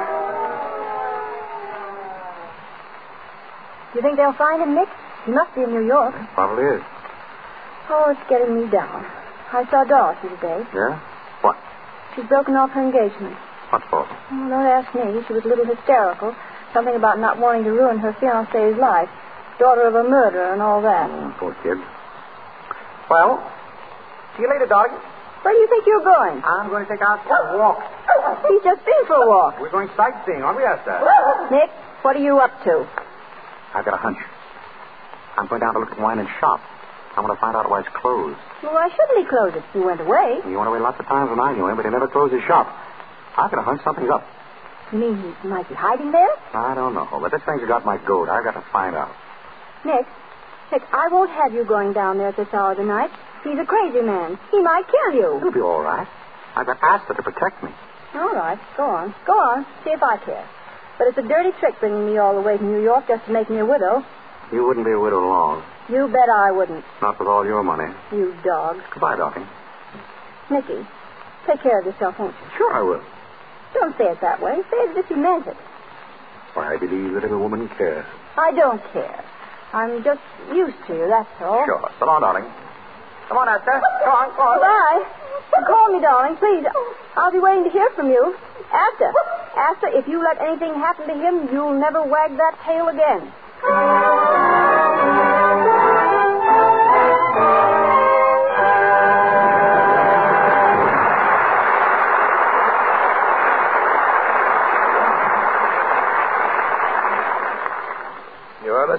Do you think they'll find him, Nick? He must be in New York. Probably is. Oh, it's getting me down. I saw Dorothy today. Yeah? What? She's broken off her engagement. What for? Oh, don't ask me. She was a little hysterical. Something about not wanting to ruin her fiancé's life. Daughter of a murderer and all that. Oh, poor kid. Well, see you later, darling. Where do you think you're going? I'm going to take out for a walk. He's just been for a walk. We're going sightseeing, aren't we, Esther? Nick, what are you up to? I've got a hunch. I'm going down to look at Winant's shop. I want to find out why it's closed. Well, why shouldn't he close it? He went away. He went away lots of times when I knew him, but he never closed his shop. I've got a hunch something's up. You mean he might be hiding there? I don't know, but this thing's got my goat. I've got to find out. Nick, Nick, I won't have you going down there at this hour tonight. He's a crazy man. He might kill you. It'll be all right. I've got Asta to protect me. All right, go on. Go on. See if I care. But it's a dirty trick bringing me all the way to New York just to make me a widow. You wouldn't be a widow long. You bet I wouldn't. Not with all your money. You dog. Goodbye, darling. Nicky, take care of yourself, won't you? Sure I will. Don't say it that way. Say it as if you meant it. Why, I believe that every woman cares. I don't care. I'm just used to you, that's all. Sure. So long, darling. Come on, Esther. Come on, come on. Goodbye. Call me, darling, please. I'll be waiting to hear from you. Asta, Asta, if you let anything happen to him, you'll never wag that tail again.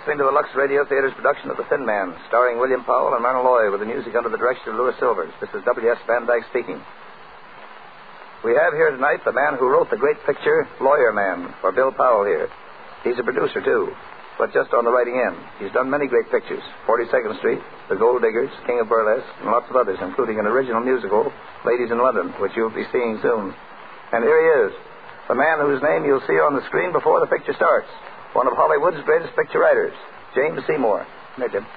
listening to the Lux Radio Theater's production of The Thin Man, starring William Powell and Myrna Loy, with the music under the direction of Louis Silvers. This is W S Van Dyke speaking. We have here tonight the man who wrote the great picture, Lawyer Man, for Bill Powell here. He's a producer, too, but just on the writing end. He's done many great pictures, forty-second Street, The Gold Diggers, King of Burlesque, and lots of others, including an original musical, Ladies in London, which you'll be seeing soon. And here he is, the man whose name you'll see on the screen before the picture starts. One of Hollywood's greatest picture writers, James Seymour. Here, Jim.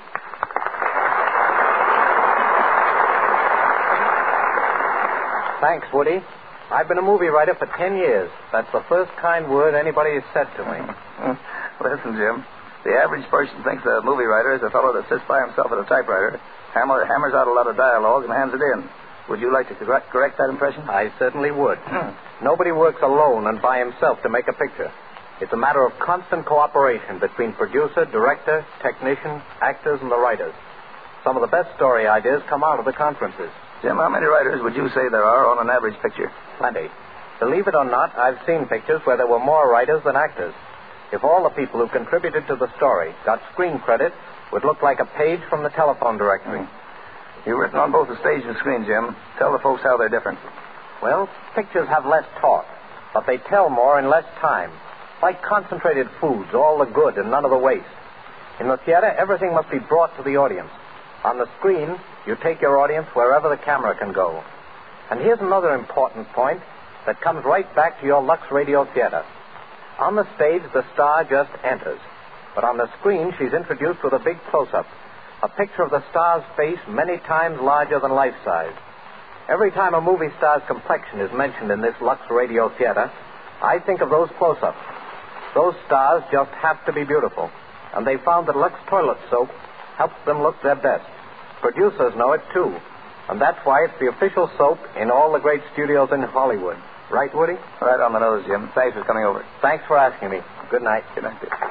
Thanks, Woody. I've been a movie writer for ten years. That's the first kind word anybody has said to me. Listen, Jim, the average person thinks a movie writer is a fellow that sits by himself at a typewriter, hammer, hammers out a lot of dialogue, and hands it in. Would you like to correct, correct that impression? I certainly would. Nobody works alone and by himself to make a picture. It's a matter of constant cooperation between producer, director, technician, actors, and the writers. Some of the best story ideas come out of the conferences. Jim, how many writers would you say there are on an average picture? Plenty. Believe it or not, I've seen pictures where there were more writers than actors. If all the people who contributed to the story got screen credit, it would look like a page from the telephone directory. Mm. You've written on both the stage and screen, Jim. Tell the folks how they're different. Well, pictures have less talk, but they tell more in less time. Like concentrated foods, all the good and none of the waste. In the theater, everything must be brought to the audience. On the screen, you take your audience wherever the camera can go. And here's another important point that comes right back to your Lux Radio Theater. On the stage, the star just enters. But on the screen, she's introduced with a big close-up, a picture of the star's face many times larger than life-size. Every time a movie star's complexion is mentioned in this Lux Radio Theater, I think of those close-ups. Those stars just have to be beautiful. And they found that Lux Toilet Soap helps them look their best. Producers know it, too. And that's why it's the official soap in all the great studios in Hollywood. Right, Woody? Right on the nose, Jim. Thanks for coming over. Thanks for asking me. Good night. Good night, dear.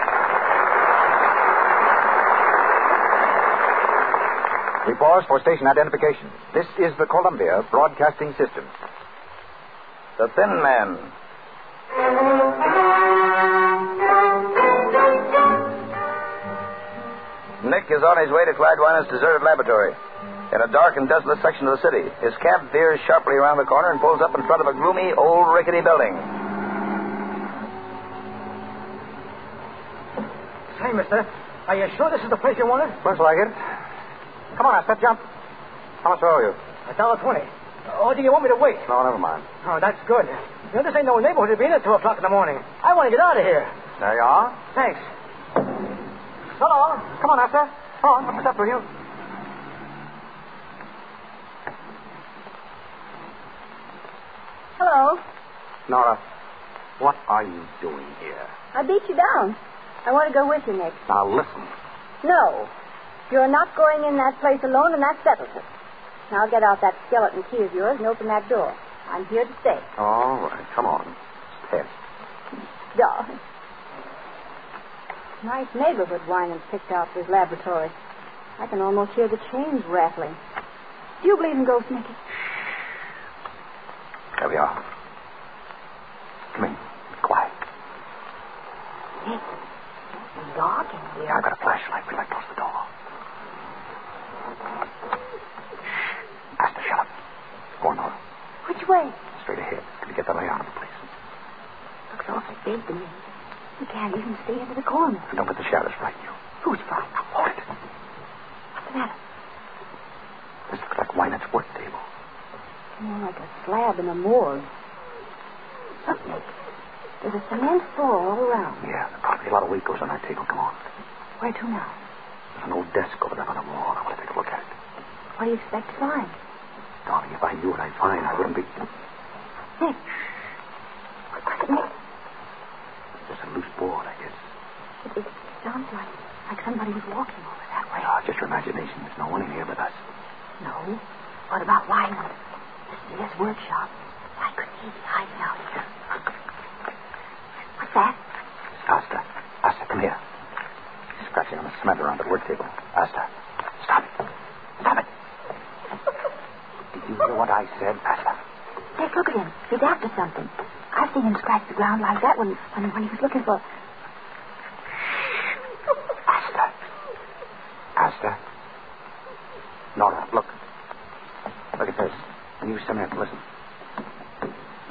We pause for station identification. This is the Columbia Broadcasting System. The Thin Man. Nick is on his way to Clyde Winer's deserted laboratory in a dark and desolate section of the city. His cab veers sharply around the corner and pulls up in front of a gloomy, old, rickety building. Say, mister, are you sure this is the place you wanted? Looks like it. Come on, Asta, jump. How much owe you? A dollar twenty. Or do you want me to wait? No, never mind. Oh, that's good. You know, this ain't no neighborhood to be in at two o'clock in the morning. I want to get out of here. There you are. Thanks. So long. Come on, Asta. Come on, what's up with you? Hello. Nora, what are you doing here? I beat you down. I want to go with you, Nick. Now, listen. No. You're not going in that place alone, and that settles it. Now get out that skeleton key of yours and open that door. I'm here to stay. All right, come on. Test. Darling. Nice neighborhood Winans picked out for his laboratory. I can almost hear the chains rattling. Do you believe in ghosts, Nicky? There we are. Come in. Be quiet. Nick, it's dark in here. I've got a flashlight. We'd like to close the door. Asta, shut up. Go on, Nora. Which way? Straight ahead. Till you get the layout of the place. Looks awfully big to me. You can't even see into the corner. And don't let the shadows frighten you. Who's frightened? Now, hold it. What's the matter? This looks like Winans' work table. More like a slab in a morgue. Look, Nick. There's a cement floor all around. Yeah, there's probably a lot of weight goes on that table. Come on. Where to now? There's an old desk over there on the wall. I want to take a look at it. What do you expect to find? Darling, if I knew what I'd find, I wouldn't be... Nick. What's it, Nick? There's a loose board, I guess. It, it sounds like, like somebody was walking over that way. Oh, just your imagination. There's no one in here but us. No. What about Wyman? This is his workshop. I could see him hiding out here. What's that? Asta. Asta, come here. He's scratching on the cement around the work table. Asta. Stop it. Stop it. Did you hear what I said, Asta? Nick, look at him. He's after something. I've seen him scratch the ground like that when, when, when he was looking for...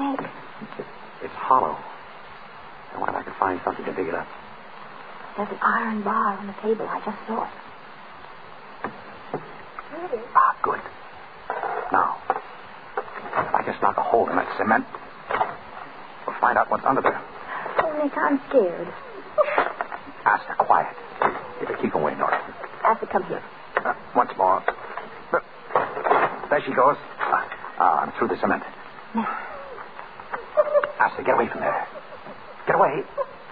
Nick. It's hollow. I wonder if I can find something to dig it up. There's an iron bar on the table. I just saw it. Really? Ah, good. Now, if I just knock a hole in that cement, we'll find out what's under there. Oh, Nick, I'm scared. Asta, quiet. Keep away, Nora. Asta, come here. Uh, once more. Uh, there she goes. Ah, uh, I'm through the cement. Nick. Asta, get away from there. Get away.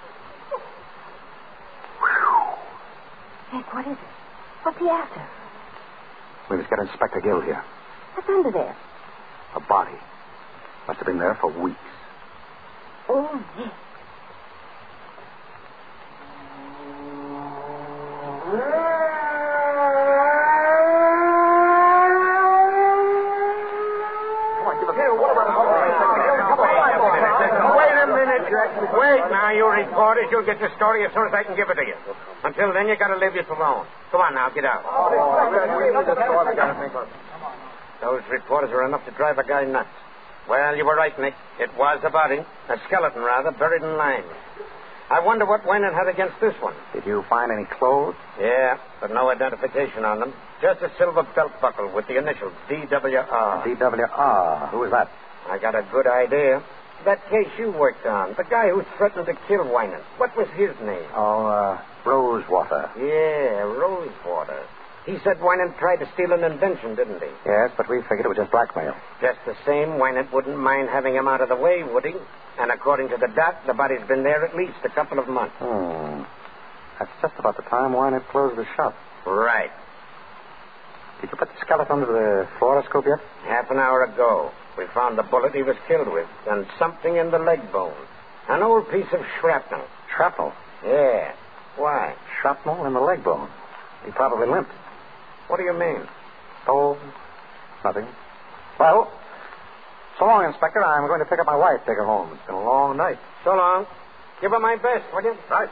Nick, what is it? What's he after? We must get Inspector Gill here. What's under there? A body. Must have been there for weeks. Oh, Nick. Wait now, you reporters. You'll get the story as soon as I can give it to you. Until then, you got to leave this alone. Come on now, get out. Those reporters are enough to drive a guy nuts. Well, you were right, Nick. It was a body. A skeleton, rather, buried in lime. I wonder what Wynant had against this one. Did you find any clothes? Yeah, but no identification on them. Just a silver belt buckle with the initials D W R. D W R. Who was that? I got a good idea. That case you worked on. The guy who threatened to kill Wynant. What was his name? Oh, uh, Rosewater. Yeah, Rosewater. He said Wynant tried to steal an invention, didn't he? Yes, but we figured it was just blackmail. Just the same, Wynant wouldn't mind having him out of the way, would he? And according to the doc, the body's been there at least a couple of months. Hmm. That's just about the time Wynant closed the shop. Right. Did you put the skeleton under the fluoroscope yet? Half an hour ago. We found the bullet he was killed with and something in the leg bone. An old piece of shrapnel. Shrapnel? Yeah. Why? Shrapnel in the leg bone. He probably limped. What do you mean? Oh, nothing. Well, so long, Inspector. I'm going to pick up my wife, take her home. It's been a long night. So long. Give her my best, will you? Right.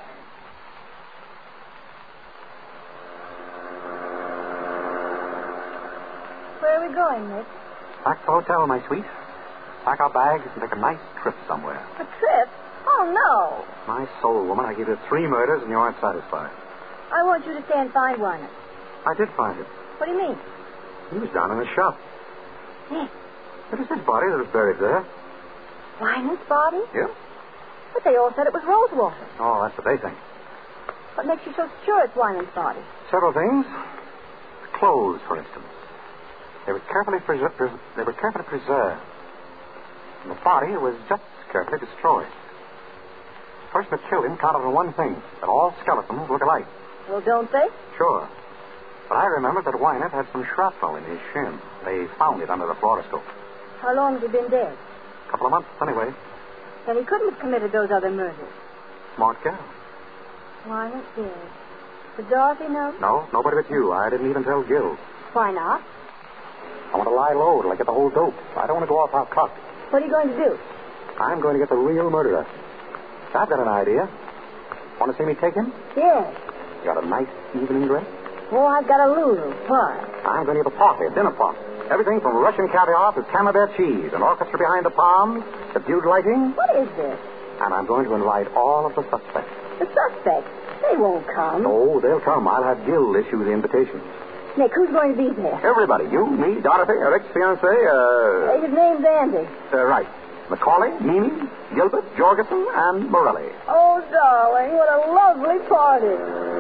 Where are we going, Nick? Back to the hotel, my sweet. Pack our bags and take a nice trip somewhere. A trip? Oh, no. My soul, woman, I gave you three murders and you aren't satisfied. I want you to stay and find Wynant. I did find him. What do you mean? He was down in the shop. Nick. It was his body that was buried there. Wynant's body? Yeah. But they all said it was Rosewater. Oh, that's what they think. What makes you so sure it's Wynant's body? Several things. The clothes, for instance. They were carefully preser- pres- they were carefully preserved. And the body was just as carefully destroyed. The person that killed him counted on one thing, that all skeletons look alike. Well, don't they? Sure. But I remember that Wynant had some shrapnel in his shin. They found it under the fluoroscope. How long has he been dead? A couple of months, anyway. Then he couldn't have committed those other murders. Smart girl. Wynant dead. Did Dorothy know? No, nobody but you. I didn't even tell Gil. Why not? I want to lie low till I get the whole dope. I don't want to go off half-cocked. What are you going to do? I'm going to get the real murderer. I've got an idea. Want to see me take him? Yes. You got a nice evening dress? Oh, I've got a Lulu. Why? I'm going to give a party, a dinner party. Everything from Russian caviar to camembert cheese, an orchestra behind the palms, subdued lighting. What is this? And I'm going to invite all of the suspects. The suspects? They won't come. Oh, they'll come. I'll have Gil issue the invitations. Nick, who's going to be there? Everybody. You, me, Dorothy, Eric's fiancé, uh... His name's Andy. Uh, right. Macaulay, Mimi, Gilbert, Jorgensen, and Morelli. Oh, darling, what a lovely party.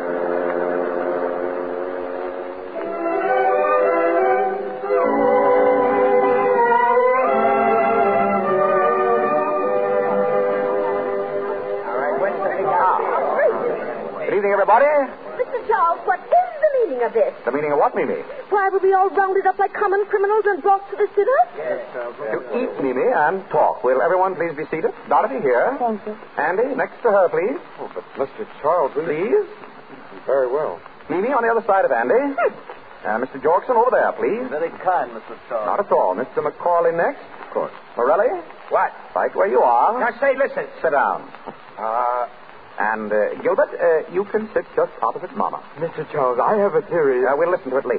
Good evening, everybody. Mister Charles, what is the meaning of this? The meaning of what, Mimi? Why were we all rounded up like common criminals and brought to the sitter? Yes, To eat, Mimi, and talk. Will everyone please be seated? Dorothy here. Thank you. Andy, next to her, please. Oh, but Mister Charles, we... Please. Very well. Mimi on the other side of Andy. Uh, Mister Jorgensen over there, please. Very kind, Mister Charles. Not at all. Mister Macaulay next. Of course. Morelli. What? Right where you are. Now, say, listen. Sit down. Uh, and uh, Gilbert, uh, you can sit just opposite Mama. Mister Charles, I have a theory. Uh, we'll listen to it later.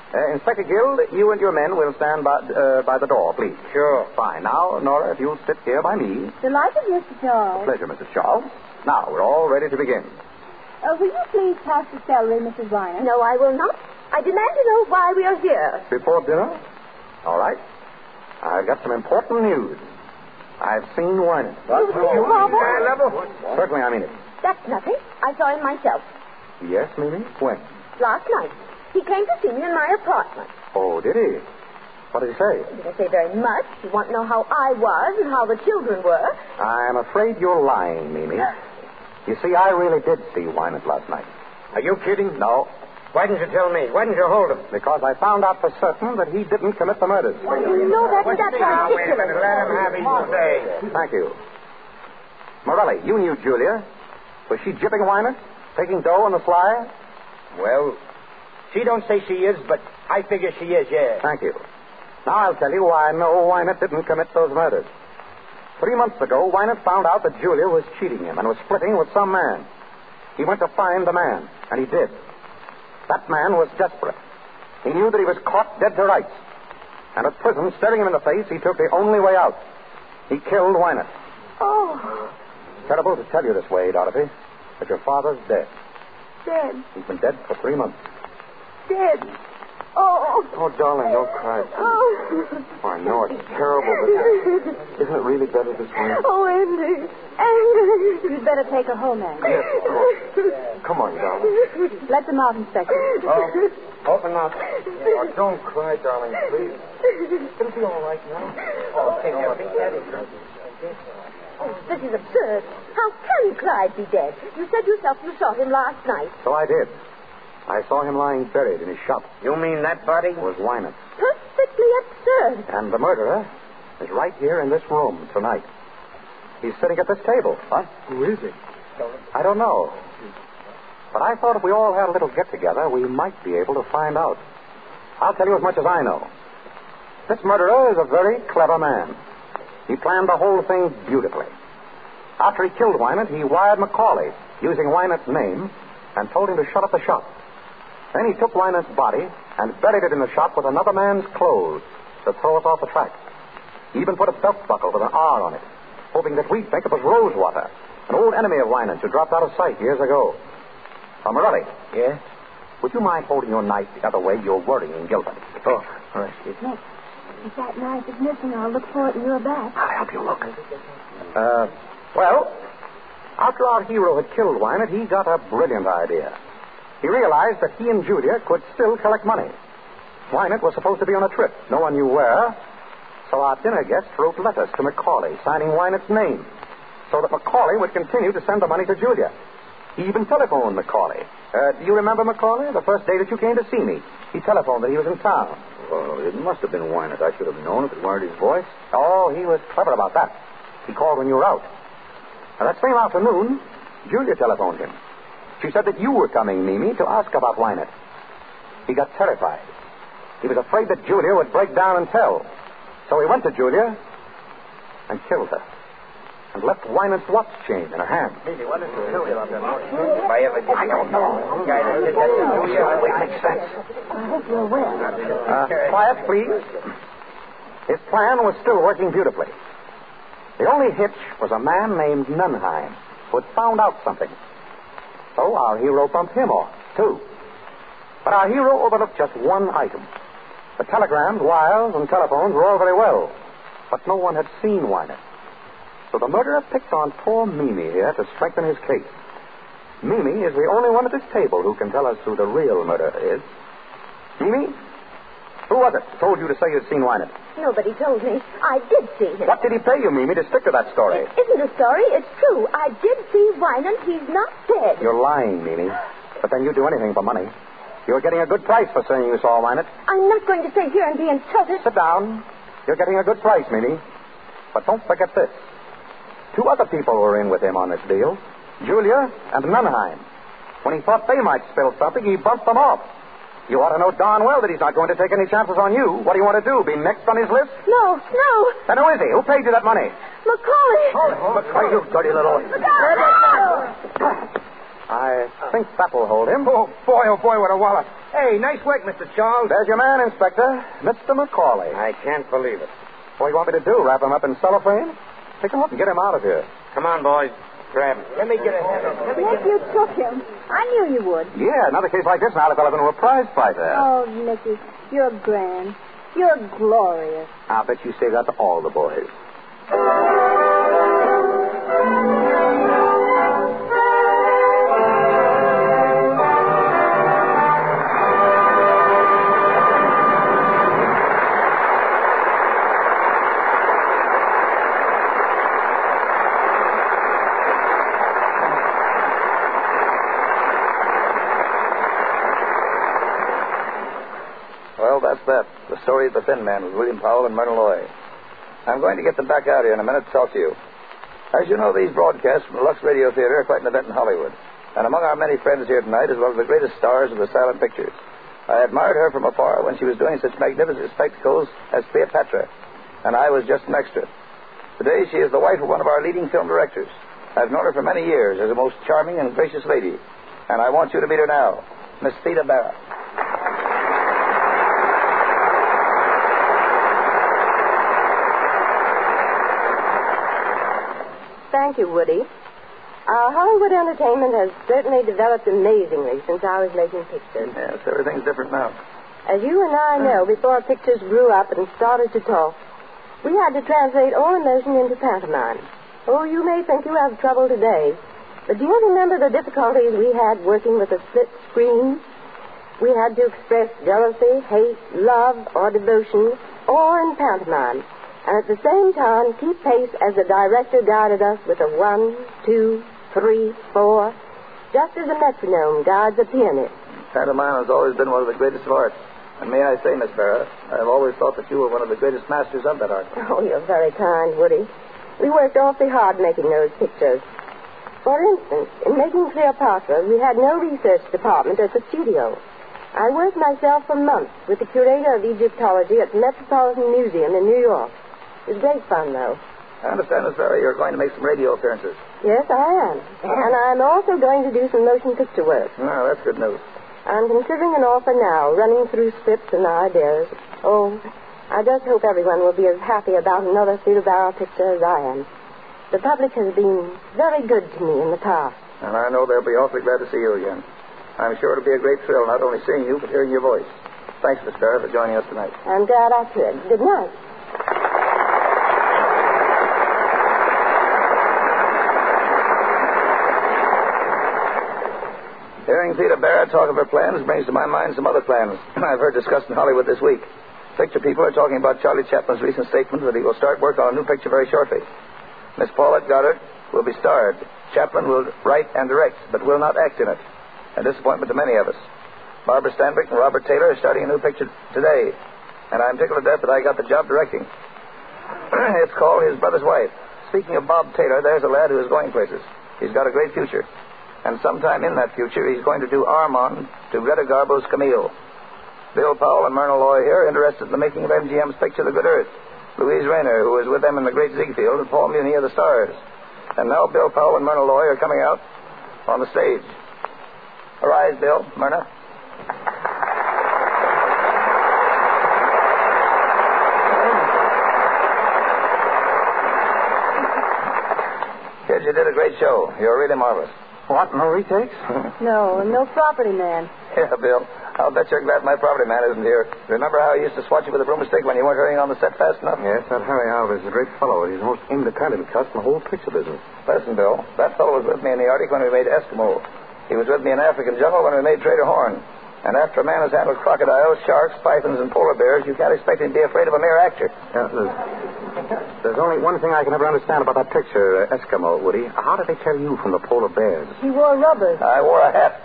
Uh, Inspector Guild, you and your men will stand by, uh, by the door, please. Sure. Fine. Now, Nora, if you'll sit here by me. Delighted, Mister Charles. Pleasure, Missus Charles. Now, we're all ready to begin. Uh, will you please pass the celery, Missus Weiner? No, I will not. I demand to know why we are here. Before dinner? All right. I've got some important news. I've seen Weiner. What? You, Robert? Certainly, I mean it. That's nothing. I saw him myself. Yes, Mimi? When? Last night. He came to see me in my apartment. Oh, did he? What did he say? He didn't say very much. He wanted to know how I was and how the children were. I'm afraid you're lying, Mimi. You see, I really did see Wynant last night. Are you kidding? No. Why didn't you tell me? Why didn't you hold him? Because I found out for certain that he didn't commit the murders. You know that that's Now, wait a ridiculous. minute. Let him have his say. Thank you. Morelli, you knew Julia. Was she jipping Wynant? Taking dough on the sly? Well, she don't say she is, but I figure she is, yeah. Thank you. Now I'll tell you why I know Wynant didn't commit those murders. Three months ago, Wynant found out that Julia was cheating him and was splitting with some man. He went to find the man, and he did. That man was desperate. He knew that he was caught dead to rights. And at prison, staring him in the face, he took the only way out. He killed Wynant. Oh, Terrible to tell you this way, Dorothy, but your father's dead. dead, He's been dead for three months. dead. Oh. Oh, darling, don't cry. Oh. Oh, I know it's terrible, but isn't it really better this way? Oh, Andy. Andy. You'd better take her home, Andy. Yes, of course. Come on, darling. Let them out, Inspector. Oh, open up. Oh, don't cry, darling, please. It'll be all right now. Oh, take care. Oh, this is absurd. How can Clyde be dead? You said yourself you saw him last night. So I did. I saw him lying buried in his shop. You mean that body? Was Wynant. Perfectly absurd. And the murderer is right here in this room tonight. He's sitting at this table. What? Who is he? I don't know. But I thought if we all had a little get-together, we might be able to find out. I'll tell you as much as I know. This murderer is a very clever man. He planned the whole thing beautifully. After he killed Wynant, he wired Macaulay, using Wynant's name, and told him to shut up the shop. Then he took Wynant's body and buried it in the shop with another man's clothes to throw us off the track. He even put a belt buckle with an R on it, hoping that we'd think it was Rosewater, an old enemy of Wynant's who dropped out of sight years ago. Now, Morelli. Yeah? Would you mind holding your knife the other way? You're worrying Gilbert. Oh, all right. Nick, if that knife is missing, I'll look for it in your back. I'll help you look. Uh, well, after our hero had killed Wynant, he got a brilliant idea. He realized that he and Julia could still collect money. Wynant was supposed to be on a trip. No one knew where. So our dinner guests wrote letters to Macaulay, signing Wynant's name, so that Macaulay would continue to send the money to Julia. He even telephoned Macaulay. Uh, do you remember Macaulay? The first day that you came to see me. He telephoned that he was in town. Well, it must have been Wynant. I should have known if it weren't his voice. Oh, he was clever about that. He called when you were out. Now, that same afternoon, Julia telephoned him. She said that you were coming, Mimi, to ask about Wynant. He got terrified. He was afraid that Julia would break down and tell. So he went to Julia and killed her. And left Wynant's watch chain in her hand. Maybe, what did you tell me about that morning? If I ever did, I don't know. The guy that did that to Julia, It makes sense. I hope you're well. Uh, quiet, please. His plan was still working beautifully. The only hitch was a man named Nunheim who had found out something. So our hero bumped him off, too. But our hero overlooked just one item. The telegrams, wires, and telephones were all very well, but no one had seen Wynant. So the murderer picked on poor Mimi here to strengthen his case. Mimi is the only one at this table who can tell us who the real murderer is. Mimi? Who was it who told you to say you'd seen Wynant? Nobody told me. I did see him. What did he pay you, Mimi, to stick to that story? It isn't a story. It's true. I did see Wynant. He's not dead. You're lying, Mimi. But then you'd do anything for money. You're getting a good price for saying you saw Wynant. I'm not going to sit here and be insulted. Sit down. You're getting a good price, Mimi. But don't forget this. Two other people were in with him on this deal, Julia and Nunheim. When he thought they might spill something, he bumped them off. You ought to know darn well that he's not going to take any chances on you. What do you want to do, be next on his list? No, no. Then who is he? Who paid you that money? Macaulay. Oh, Macaulay, you dirty little... Macaulay. I think that will hold him. Oh, boy, oh, boy, what a wallop. Hey, nice work, Mister Charles. There's your man, Inspector. Mister McCauley. I can't believe it. What do you want me to do? Wrap him up in cellophane? Pick him up and get him out of here. Come on, boys. Grab him. Let me get a hand on him. Nick, you took him. I knew you would. Yeah, another case like this, now the fellow's into a prize fighter. Oh, Nicky, you're grand. You're glorious. I'll bet you say that to all the boys. Well, that's that. The story of the Thin Man with William Powell and Myrna Loy. I'm going to get them back out here in a minute to talk to you. As you know, these broadcasts from the Lux Radio Theater are quite an event in Hollywood. And among our many friends here tonight is one of the greatest stars of the silent pictures. I admired her from afar when she was doing such magnificent spectacles as Cleopatra, and I was just an extra. Today, she is the wife of one of our leading film directors. I've known her for many years as a most charming and gracious lady, and I want you to meet her now, Miss Theda Bara. Thank you, Woody. Our Hollywood entertainment has certainly developed amazingly since I was making pictures. Yes, everything's different now. As you and I know, before pictures grew up and started to talk, we had to translate all emotion into pantomime. Oh, you may think you have trouble today, but do you remember the difficulties we had working with a split screen? We had to express jealousy, hate, love, or devotion, all in pantomime, and at the same time keep pace as the director guided us with a one, two, three, four, just as a metronome guides a pianist. Pantomime has always been one of the greatest of arts. And may I say, Miss Barra, I've always thought that you were one of the greatest masters of that art. Oh, you're very kind, Woody. We worked awfully hard making those pictures. For instance, in making Cleopatra, we had no research department at the studio. I worked myself for months with the curator of Egyptology at the Metropolitan Museum in New York. It was great fun, though. I understand, Miss Barra, you're going to make some radio appearances. Yes, I am. And I'm also going to do some motion picture work. Oh, that's good news. I'm considering an offer now, running through scripts and ideas. Oh, I just hope everyone will be as happy about another Theda Bara picture as I am. The public has been very good to me in the past. And I know they'll be awfully glad to see you again. I'm sure it'll be a great thrill not only seeing you, but hearing your voice. Thanks, Miss Barra, for joining us tonight. I'm glad I could. Good night. Hearing Theda Bara talk of her plans brings to my mind some other plans I've heard discussed in Hollywood this week. Picture people are talking about Charlie Chaplin's recent statement that he will start work on a new picture very shortly. Miss Paulette Goddard will be starred. Chaplin will write and direct, but will not act in it. A disappointment to many of us. Barbara Stanwyck and Robert Taylor are starting a new picture today, and I'm tickled to death that I got the job directing. It's called His Brother's Wife. Speaking of Bob Taylor, there's a lad who is going places. He's got a great future. And sometime in that future, he's going to do Armand to Greta Garbo's Camille. Bill Powell and Myrna Loy here, interested in the making of M G M's picture, The Good Earth. Louise Rayner, who was with them in The Great Ziegfeld, and Paul Muni of The Stars. And now Bill Powell and Myrna Loy are coming out on the stage. Arise, Bill, Myrna. Kid, you did a great show. You're really marvelous. What, no retakes? No, no property man. Yeah, Bill. I'll bet you're glad my property man isn't here. Remember how he used to swat you with a broomstick when you weren't hurrying on the set fast enough? Yes, that Harry Alvarez is a great fellow. He's the most independent cut in the whole picture business. Listen, Bill, that fellow was with me in the Arctic when we made Eskimo. He was with me in African jungle when we made Trader Horn. And after a man has handled crocodiles, sharks, pythons, and polar bears, you can't expect him to be afraid of a mere actor. Yeah, there's, there's only one thing I can ever understand about that picture, uh, Eskimo, Woody. How did they tell you from the polar bears? He wore rubbers. I wore a hat.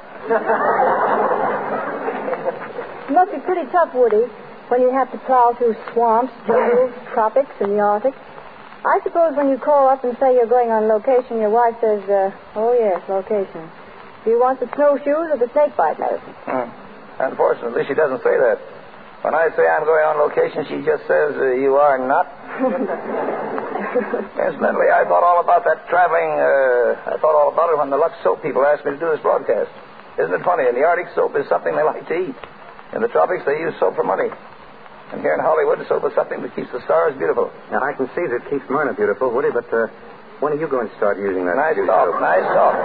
It must be pretty tough, Woody, when you have to plow through swamps, jungles, tropics, and the Arctic. I suppose when you call up and say you're going on location, your wife says, uh, oh, yes, location. Do you want the snowshoes or the snakebite medicine? Hmm. Unfortunately, she doesn't say that. When I say I'm going on location, she just says, uh, you are not. Incidentally, I thought all about that traveling, uh, I thought all about it when the Lux Soap people asked me to do this broadcast. Isn't it funny? In the Arctic, soap is something they like to eat. In the tropics, they use soap for money. And here in Hollywood, soap is something that keeps the stars beautiful. Now, I can see that it keeps Myrna beautiful, Woody, but uh, when are you going to start using that? Nice juice talk, soap? nice talk.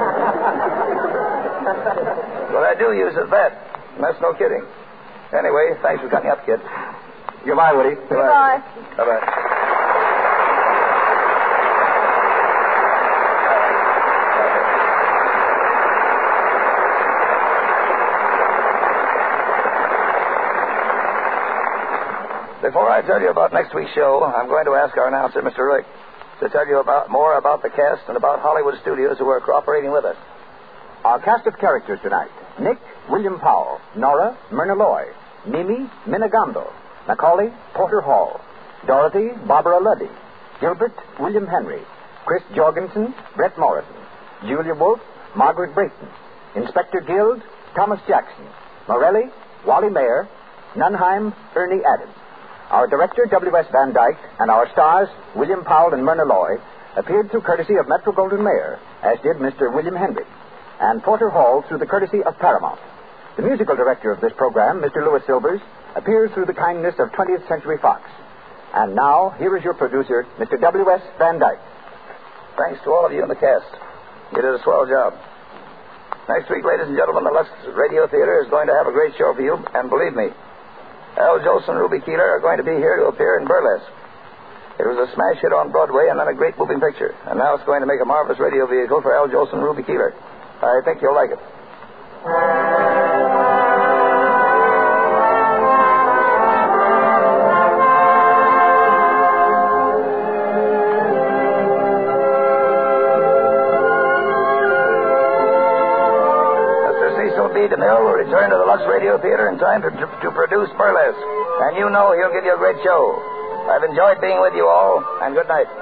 What I do use is that. And that's no kidding. Anyway, thanks for coming up, kid. Goodbye, Woody. Goodbye. Bye-bye. Before I tell you about next week's show, I'm going to ask our announcer, Mister Rick, to tell you about more about the cast and about Hollywood studios who are cooperating with us. Our cast of characters tonight: Nick, William Powell; Nora, Myrna Loy; Mimi, Minna Gamble; Macaulay, Porter Hall; Dorothy, Barbara Luddy; Gilbert, William Henry; Chris Jorgensen, Brett Morrison; Julia Wolfe, Margaret Brayton; Inspector Guild, Thomas Jackson; Morelli, Wally Mayer; Nunheim, Ernie Adams. Our director, W S Van Dyke, and our stars, William Powell and Myrna Loy, appeared through courtesy of Metro-Goldwyn-Mayer, as did Mister William Henry, and Porter Hall through the courtesy of Paramount. The musical director of this program, Mister Louis Silvers, appears through the kindness of twentieth Century Fox. And now, here is your producer, Mister W S Van Dyke. Thanks to all of you in the cast. You did a swell job. Next week, ladies and gentlemen, the Lux Radio Theater is going to have a great show for you, and believe me, Al Jolson and Ruby Keeler are going to be here to appear in Burlesque. It was a smash hit on Broadway and then a great moving picture, and now it's going to make a marvelous radio vehicle for Al Jolson and Ruby Keeler. I think you'll like it. Mister Cecil B. DeMille will return to the Lux Radio Theater in time to, to, to produce Burlesque. And you know he'll give you a great show. I've enjoyed being with you all, and good night.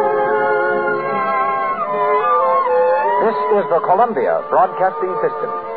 Columbia Broadcasting System.